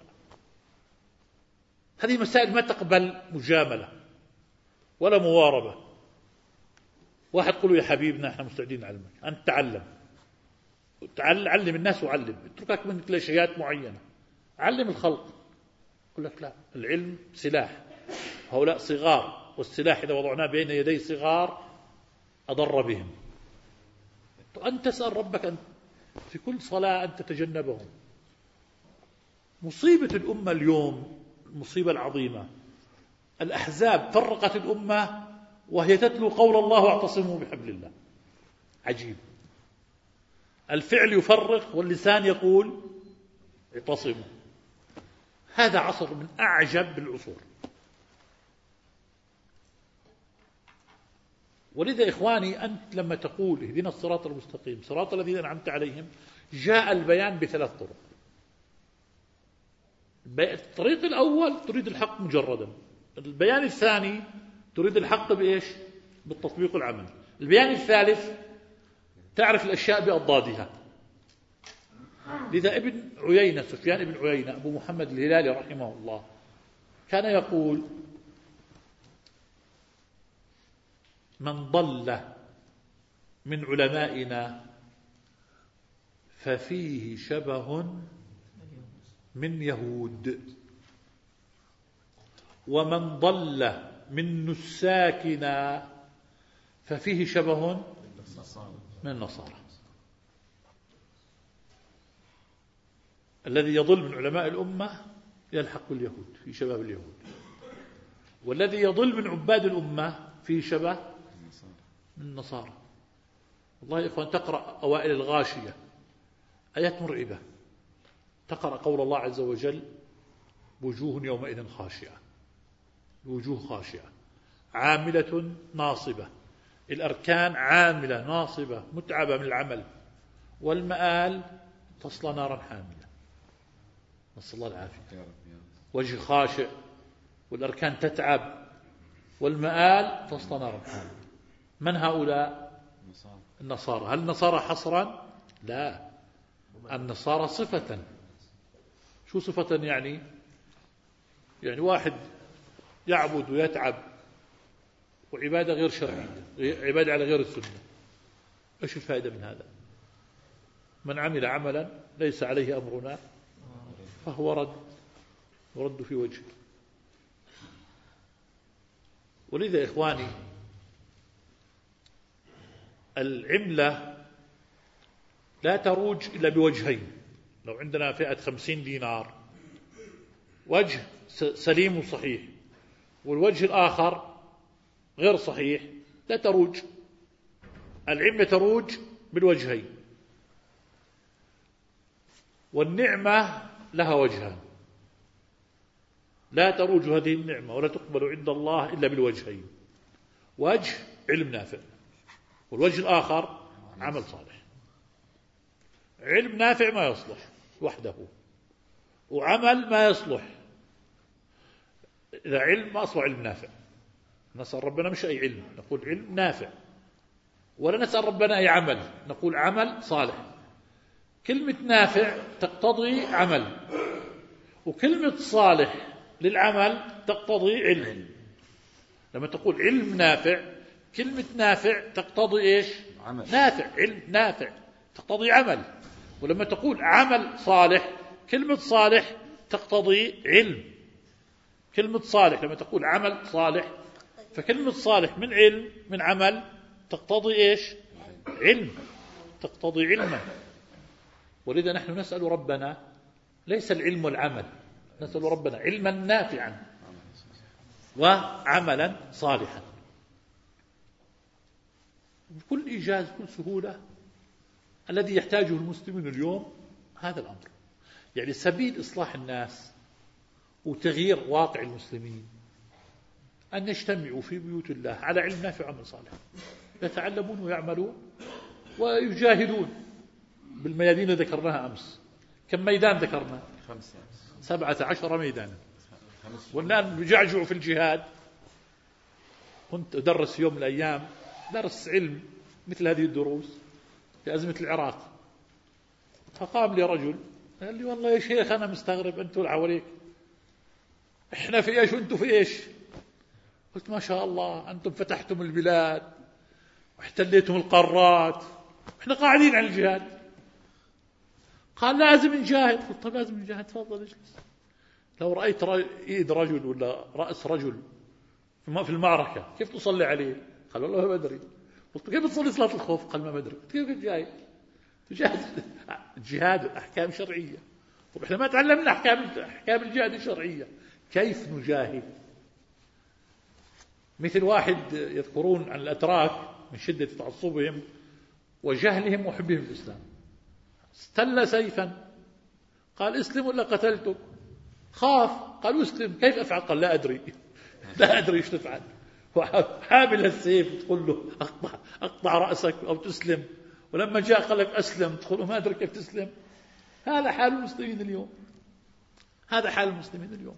S1: هذه مسائل ما تقبل مجاملة ولا مواربة. واحد قلوا يا حبيبنا احنا مستعدين نعلمك، أنت تعلم، علم الناس وعلم، اتركك من كلاشيات معينة، علم الخلق. يقول لك لا، العلم سلاح، هؤلاء صغار، والسلاح إذا وضعناه بين يدي صغار أضر بهم. أن تسأل ربك أن في كل صلاة أن تتجنبهم. مصيبة الأمة اليوم المصيبة العظيمة، الأحزاب فرقت الأمة وهي تتلو قول الله واعتصموا بحبل الله. عجيب، الفعل يفرق واللسان يقول اعتصموا. هذا عصر من أعجب العصور. ولذا إخواني أنت لما تقول اهدنا الصراط المستقيم صراط الذين أنعمت عليهم، جاء البيان بثلاث طرق. الطريق الأول تريد الحق مجردا، البيان الثاني تريد الحق بإيش؟ بالتطبيق العملي، البيان الثالث تعرف الأشياء بأضدادها. لذا ابن عيينة سفيان ابن عيينة أبو محمد الهلالي رحمه الله كان يقول من ضل من علمائنا ففيه شبه من يهود، ومن ضل من نساكنا ففيه شبه من النصارى. الذي يضل من علماء الأمة يلحق باليهود في شباب اليهود، والذي يضل من عباد الأمة فيه شبه من النصارى. والله يا إخوان تقرأ أوائل الغاشية آيات مرعبة، تقرأ قول الله عز وجل وجوه يومئذ خاشعة، وجوه خاشعة عاملة ناصبة، الأركان عاملة ناصبة متعبة من العمل، والمآل تصلى نارا حاملة، نسأل الله العافية. وجه خاشع والأركان تتعب والمآل تصلى نارا حاملة. من هؤلاء؟ النصارى. هل النصارى حصرا؟ لا، النصارى صفة. شو صفة يعني؟ يعني واحد يعبد ويتعب وعبادة غير شرعية، عبادة على غير السنة، ايش الفائدة من هذا؟ من عمل عملا ليس عليه أمرنا فهو رد، ورد في وجهه. ولذا إخواني العملة لا تروج إلا بوجهين. لو عندنا فئة خمسين دينار، وجه سليم وصحيح والوجه الآخر غير صحيح، لا تروج. العملة تروج بالوجهين. والنعمة لها وجهان، لا تروج هذه النعمة ولا تقبل عند الله إلا بالوجهين: وجه علم نافع، والوجه الآخر عمل صالح. علم نافع ما يصلح وحده، وعمل ما يصلح. إذا علم ما أصلح علم نافع. نسأل ربنا مش أي علم، نقول علم نافع، ولا نسأل ربنا أي عمل، نقول عمل صالح. كلمة نافع تقتضي عمل، وكلمة صالح للعمل تقتضي علم. لما تقول علم نافع، كلمة نافع تقتضي إيش؟
S2: عمل.
S1: نافع، علم نافع تقتضي عمل. ولما تقول عمل صالح، كلمة صالح تقتضي علم. كلمة صالح لما تقول عمل صالح، فكلمة صالح من علم من عمل تقتضي إيش؟ علم، تقتضي علما. ولذا نحن نسأل ربنا ليس العلم والعمل، نسأل ربنا علما نافعا وعملا صالحا بكل إيجاز بكل سهولة. الذي يحتاجه المسلمين اليوم هذا الأمر، يعني سبيل إصلاح الناس وتغيير واقع المسلمين أن يجتمعوا في بيوت الله على علم نافع وعمل صالح، يتعلمون ويعملون ويجاهدون بالميادين اللي ذكرناها أمس. كم ميدان ذكرنا؟
S2: خمسة
S1: سبعة عشر ميدانا. والآن يجعجعوا في الجهاد كنت أدرس يوم من الأيام درس علم مثل هذه الدروس في أزمة العراق، فقام لي رجل قال لي والله يا شيخ أنا مستغرب أنتوا العواليك إحنا في إيش وأنتوا في إيش؟ قلت ما شاء الله أنتم فتحتم البلاد واحتليتم القارات، إحنا قاعدين على الجهاد. قال لازم نجاهد. قلت طيب لازم نجاهد، تفضل اجلس. لو رأيت إيد رجل ولا رأس رجل في المعركة كيف تصلي عليه؟ قال والله ما أدري. قلت كيف تصلي صلاة الخوف؟ قال ما أدري. كيف تجاهد؟ تجاهد الجهاد أحكام شرعية، وإحنا ما تعلمنا أحكام أحكام الجهاد الشرعية. كيف نجاهد؟ مثل واحد يذكرون عن الأتراك من شدة تعصبهم وجهلهم وحبهم الإسلام، استل سيفا قال اسلم ولا قتلتك؟ خاف قال اسلم. كيف أفعل؟ قال لا أدري لا أدري ايش تفعل. حامل السيف تقول له أقطع, أقطع رأسك أو تسلم، ولما جاء قال لك أسلم تقول له ما أدري كيف تسلم. هذا حال المسلمين اليوم، هذا حال المسلمين اليوم.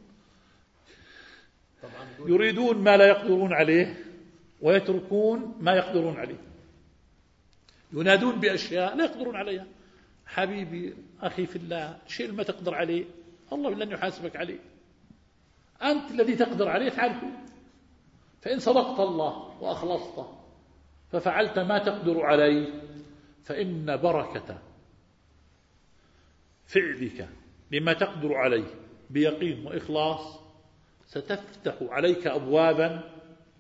S1: يريدون ما لا يقدرون عليه ويتركون ما يقدرون عليه، ينادون بأشياء لا يقدرون عليها. حبيبي أخي في الله، شيء ما تقدر عليه الله لن يحاسبك عليه، أنت الذي تقدر عليه فعله. فإن صدقت الله وأخلصت ففعلت ما تقدر عليه فإن بركة فعلك لما تقدر عليه بيقين وإخلاص ستفتح عليك أبوابا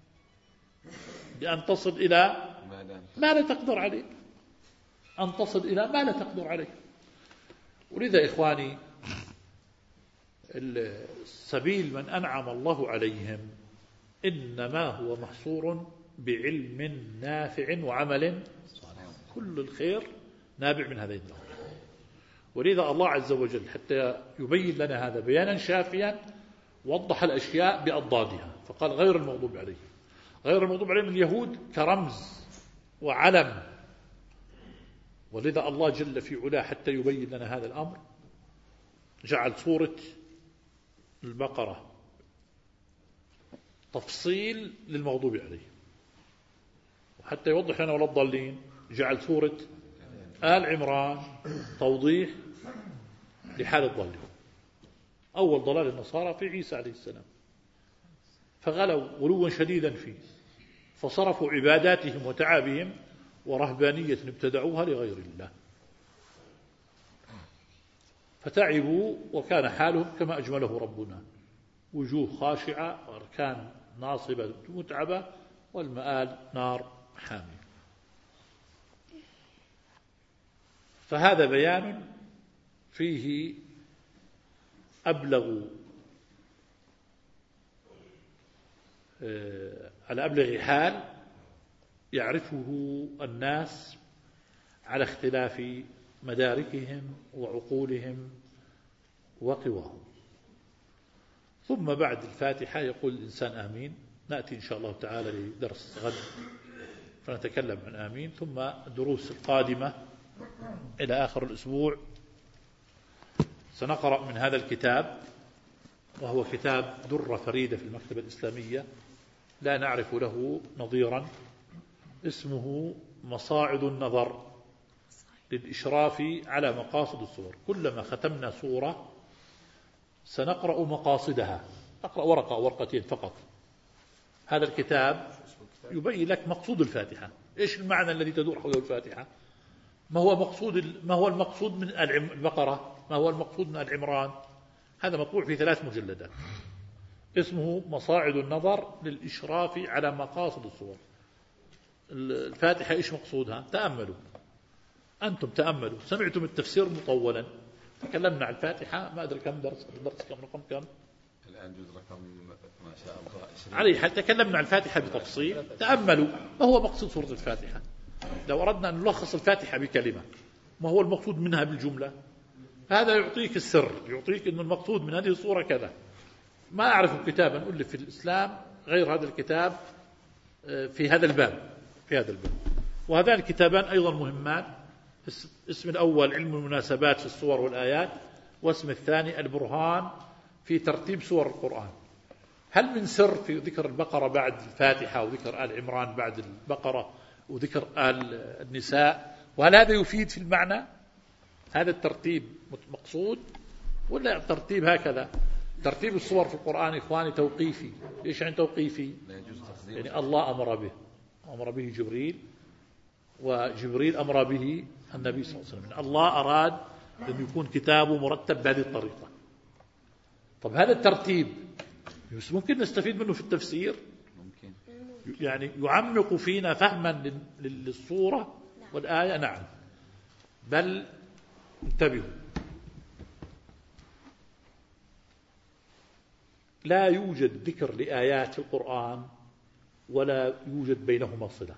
S1: بأن تصل إلى ما لا تقدر عليه، أن تصل إلى ما لا تقدر عليه. ولذا إخواني السبيل من أنعم الله عليهم إنما هو محصور بعلم نافع وعمل صالح، كل الخير نابع من هذين الأمرين. ولذا الله عز وجل حتى يبين لنا هذا بيانا شافيا وضح الأشياء بأضدادها، فقال غير المغضوب عليهم. غير المغضوب عليهم اليهود كرمز وعلم، ولذا الله جل في علاه حتى يبين لنا هذا الأمر جعل سورة البقرة تفصيل للمغضوب عليه، وحتى يوضح لنا ولا الضالين جعل سورة آل عمران توضيح لحال الضالين. أول ضلال النصارى في عيسى عليه السلام، فغلوا غلوا شديدا فيه، فصرفوا عباداتهم وتعابهم ورهبانية ابتدعوها لغير الله، فتعبوا وكان حالهم كما أجمله ربنا، وجوه خاشعة وأركان ناصبة متعبة والمآل نار حامية. فهذا بيان فيه أبلغ على أبلغ حال يعرفه الناس على اختلاف مداركهم وعقولهم وقواهم. ثم بعد الفاتحة يقول الإنسان آمين. نأتي إن شاء الله تعالى لدرس غد فنتكلم عن آمين، ثم الدروس القادمة إلى آخر الأسبوع سنقرأ من هذا الكتاب، وهو كتاب درة فريدة في المكتبة الإسلامية لا نعرف له نظيرا، اسمه مصاعد النظر للإشراف على مقاصد الصور. كلما ختمنا سورة سنقرأ مقاصدها، نقرأ ورقة أو ورقتين فقط. هذا الكتاب يبين لك مقصود الفاتحة، إيش المعنى الذي تدور حوله الفاتحة، ما هو مقصود ما هو المقصود من البقرة، ما هو المقصود من العمران. هذا مطبوع في ثلاث مجلدات، اسمه مصاعد النظر للإشراف على مقاصد الصور. الفاتحة إيش مقصودها؟ تأملوا أنتم، تأملوا. سمعتم التفسير مطولا، تكلمنا عن الفاتحة ما أدري كم درس، درس كم رقم كم
S2: الآن جزء رقم ما شاء الله
S1: عليه. حتى تكلمنا عن الفاتحة بتفصيل. تأملوا ما هو مقصود سورة الفاتحة. لو أردنا أن نلخص الفاتحة بكلمة ما هو المقصود منها بالجملة، هذا يعطيك السر، يعطيك أن المقصود من هذه الصورة كذا. ما أعرف كتابا ألف في الإسلام غير هذا الكتاب في هذا الباب في هذا الباب وهذان الكتابان أيضا مهمان. اسم الأول علم المناسبات في الصور والآيات، واسم الثاني البرهان في ترتيب سور القرآن. هل من سر في ذكر البقرة بعد الفاتحة وذكر آل عمران بعد البقرة وذكر آل النساء؟ وهل هذا يفيد في المعنى؟ هذا الترتيب مقصود ولا الترتيب هكذا؟ ترتيب الصور في القرآن إخواني توقيفي. إيش يعني توقيفي؟ يعني الله أمر به، أمر به جبريل، وجبريل أمر به النبي صلى الله عليه وسلم. الله أراد أن يكون كتابه مرتب بهذه الطريقة. طب هذا الترتيب ممكن نستفيد منه في التفسير،
S2: ممكن
S1: يعني يعمق فينا فهما للصورة والآية. نعم، بل انتبهوا، لا يوجد ذكر لآيات في القرآن ولا يوجد بينهما صلة.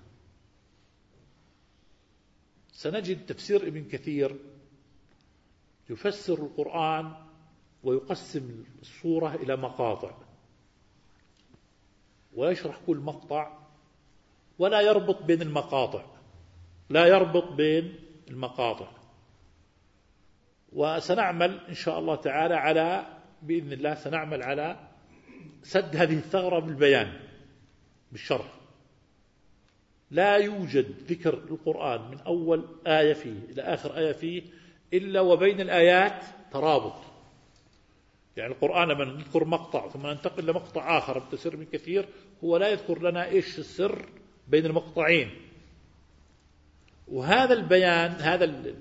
S1: سنجد تفسير ابن كثير يفسر القرآن ويقسم السورة إلى مقاطع ويشرح كل مقطع ولا يربط بين المقاطع، لا يربط بين المقاطع. وسنعمل إن شاء الله تعالى على بإذن الله سنعمل على سد هذه الثغرة بالبيان بالشرح. لا يوجد ذكر القرآن من أول آية فيه إلى آخر آية فيه إلا وبين الآيات ترابط. يعني القرآن لما نذكر مقطع ثم ننتقل لمقطع آخر بتفسير ابن كثير هو لا يذكر لنا إيش السر بين المقطعين. وهذا البيان، هذا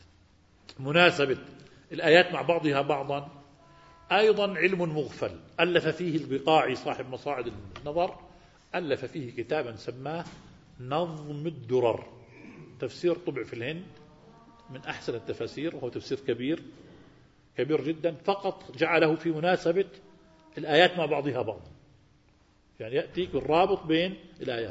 S1: مناسبة الآيات مع بعضها بعضا، أيضا علم مغفل ألف فيه البقاعي صاحب مصاعد النظر، ألف فيه كتابا سماه نظم الدرر، تفسير طبع في الهند من أحسن التفاسير، وهو تفسير كبير كبير جدا، فقط جعله في مناسبة الآيات مع بعضها بعضا، يعني يأتيك الرابط بين الآيات.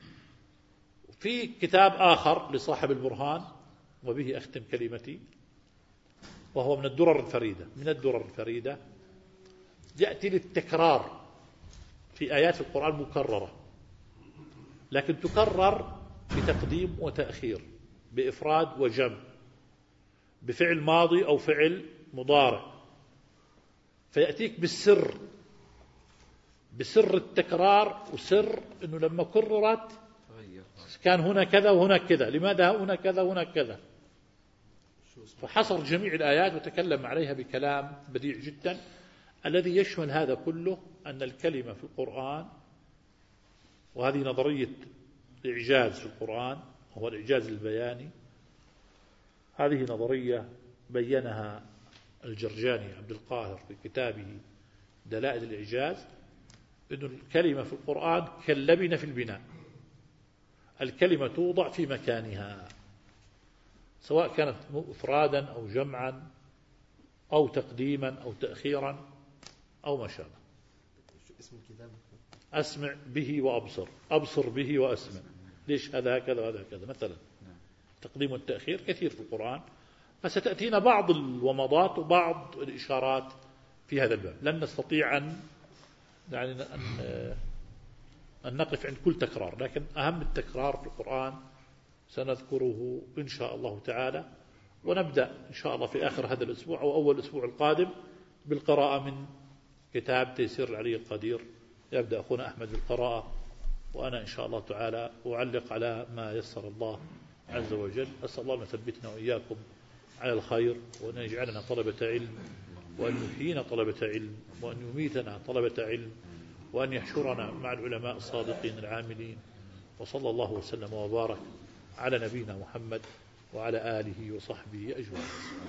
S1: في كتاب آخر لصاحب البرهان وبه أختم كلمتي، وهو من الدرر الفريدة، من الدرر الفريدة يأتي للتكرار في آيات القرآن مكررة، لكن تكرر بتقديم وتأخير، بإفراد وجمع، بفعل ماضي أو فعل مضارع، فيأتيك بالسر، بسر التكرار وسر أنه لما كررت كان هنا كذا وهنا كذا، لماذا هنا كذا وهنا كذا. فحصر جميع الآيات وتكلم عليها بكلام بديع جدا، الذي يشمل هذا كله أن الكلمة في القرآن، وهذه نظرية الإعجاز في القرآن وهو الإعجاز البياني، هذه نظرية بينها الجرجاني عبد القاهر في كتابه دلائل الإعجاز، أن الكلمة في القرآن كاللبنة في البناء، الكلمة توضع في مكانها سواء كانت إفرادا أو جمعا أو تقديما أو تأخيرا أو ما شابه.
S3: اسم الكتاب
S1: أسمع به وأبصر، أبصر به وأسمع، ليش هذا هكذا وهذا هكذا مثلا. تقديم والتأخير كثير في القرآن، فستأتينا بعض الومضات وبعض الإشارات في هذا الباب. لن نستطيع أن يعني أن أن نقف عند كل تكرار، لكن أهم التكرار في القرآن سنذكره إن شاء الله تعالى، ونبدأ إن شاء الله في آخر هذا الأسبوع أو أول الأسبوع القادم بالقراءة من كتاب تيسير العلي القدير. يبدأ أخونا أحمد بالقراءة، وأنا إن شاء الله تعالى أعلق على ما يسر الله عز وجل. أسأل الله أن يثبتنا وإياكم على الخير، وأن يجعلنا طلبة علم، وأن يحيينا طلبة علم، وأن يميتنا طلبة علم، وأن يحشرنا مع العلماء الصادقين العاملين. وصلى الله وسلم وبارك على نبينا محمد وعلى آله وصحبه أجمعين.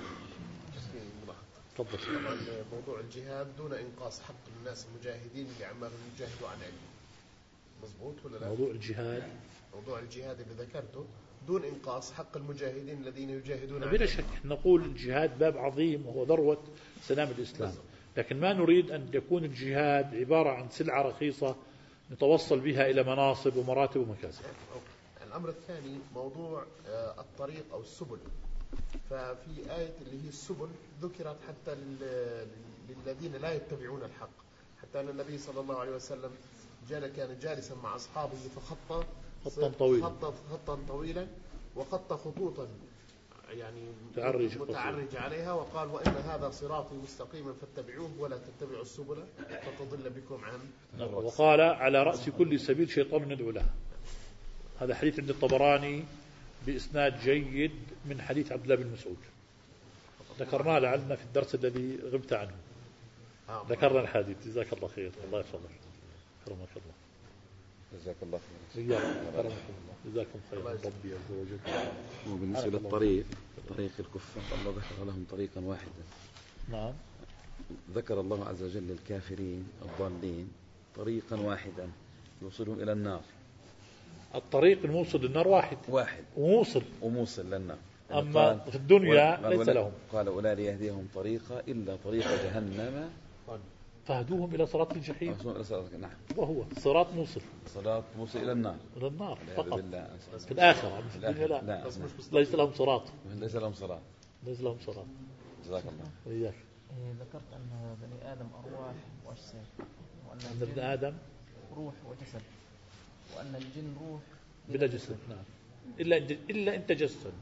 S1: تفضل.
S3: طبعا موضوع الجهاد دون إنقاص حق الناس المجاهدين اللي عمالهم يجاهدوا عن علم، مضبوط ولا لا؟
S1: موضوع الجهاد
S3: موضوع الجهاد اللي ذكرته دون إنقاص حق المجاهدين الذين يجاهدون
S1: بلا شك. نقول الجهاد باب عظيم وهو ذروة سلام الإسلام، لكن ما نريد أن يكون الجهاد عبارة عن سلعة رخيصة نتوصل بها إلى مناصب ومراتب ومكاسب.
S3: الأمر الثاني موضوع الطريق أو السبل، ففي آية اللي هي السبل ذكرت حتى للذين لا يتبعون الحق، حتى أن النبي صلى الله عليه وسلم كان جالسا مع أصحابه فخط
S1: خطا طويلا
S3: خط خطا طويلا وخط خطوطا يعني
S1: تعرج
S3: متعرج عليها، وقال وإن هذا صراطي مستقيما فاتبعوه ولا تتبعوا السبل فتضل بكم عن.
S1: وقال على رأس كل سبيل شيطان يدعو لها. هذا حديث عند الطبراني بإسناد جيد من حديث عبد الله بن مسعود، ذكرناه لعلنا في الدرس الذي غبت عنه. ذكرنا الحديث. جزاك الله خير. الله يحفظك. كرمك الله.
S2: جزاك الله خير.
S1: كرمك الله. جزاكم خير ربي عز وجل.
S2: وبالنسبة للطريق طريق الكفار الله ذكر لهم طريقا واحدا.
S1: نعم.
S2: ذكر الله عز وجل للكافرين الضالين طريقا واحدا يوصلهم إلى النار.
S1: الطريق الموصل للنار واحد
S2: واحد
S1: وموصل
S2: وموصل للنار.
S1: أما في الدنيا ليس لهم.
S2: قال ولا ليهديهم طريقا إلا طريق جهنم
S1: فهدوهم إلى صراط الجحيم.
S2: نعم.
S1: وهو صراط موصل
S2: صراط موصل إلى النار.
S1: إلى النار فقط.
S2: في
S1: الآخرة في الدنيا لا.
S2: لا.
S1: ليس لهم صراط.
S2: ليس لهم صراط.
S1: ليس لهم صراط.
S2: جزاك الله.
S1: وإياك.
S4: ذكرت أن بني آدم أرواح وأجساد، وأن
S1: ابن آدم
S4: روح وجسد، وأن الجن روح
S1: بلا جسد. نعم. إلا إلا أن تجسد.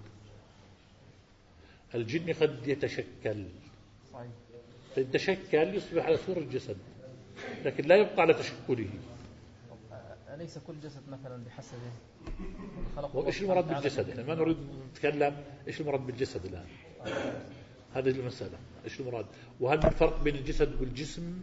S1: الجن قد يتشكل.
S4: صحيح.
S1: فإن تشكل يصبح على صورة الجسد، لكن لا يبقى على تشكله.
S4: أليس كل جسد مثلا بحسبه؟
S1: وإيش المراد بالجسد؟ إحنا ما نريد نتكلم إيش المراد بالجسد الآن. هذه المسألة. إيش المراد؟ وهل من فرق بين الجسد والجسم؟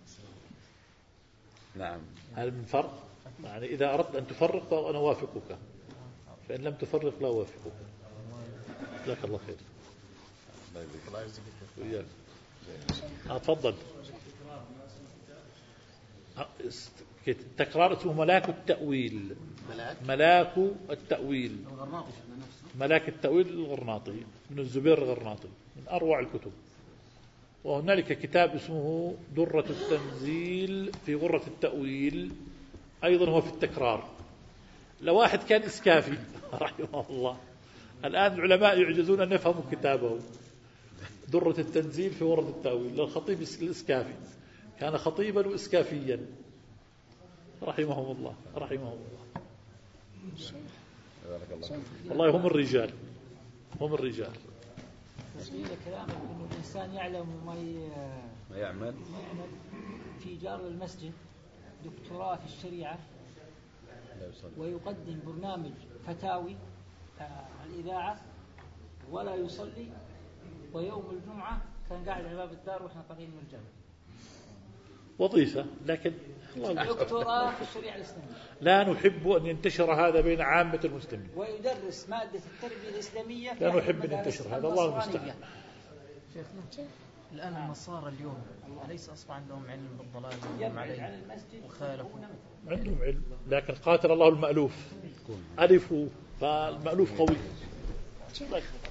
S2: نعم.
S1: هل من فرق؟ يعني إذا أردت أن تفرق فأنا أوافقك، فإن لم تفرق لا أوافقك. جزاك الله خير.
S3: الله يجزيك
S1: خير. أتفضل. تكرار اسمه ملاك التأويل. ملاك التأويل. ملاك التأويل الغرناطي من الزبير الغرناطي من أروع الكتب. وهنالك كتاب اسمه درة التنزيل في غرة التأويل، أيضا هو في التكرار. لو واحد كان إسكافي رحمه الله، الآن العلماء يعجزون أن يفهموا كتابه درة التنزيل في غرة التأويل للخطيب الإسكافي. كان خطيبا وإسكافيا رحمهم الله رحمه الله. والله هم الرجال هم الرجال.
S5: تسجيل كلامك أنه الإنسان يعلم ما
S2: ما يعمل.
S5: في جار المسجد دكتوراه في الشريعة ويقدم برنامج فتاوي على الإذاعة ولا يصلي، ويوم الجمعة كان قاعد على باب الدار وإحنا طالعين من الجامع.
S1: وظيفة، لكن
S5: دكتوراه في الشريعة الإسلامية.
S1: لا نحب أن ينتشر هذا بين عامة المسلمين.
S5: ويدرس مادة التربية الإسلامية.
S1: لا نحب أن ينتشر هذا، الله المستعان.
S4: شيخنا الآن النصارى اليوم أليس أصبح عندهم علم بالضلال
S5: على المسجد
S4: وخالفوا؟
S1: عندهم علم، لكن قاتل الله المألوف. ألفوا فالمألوف قوي.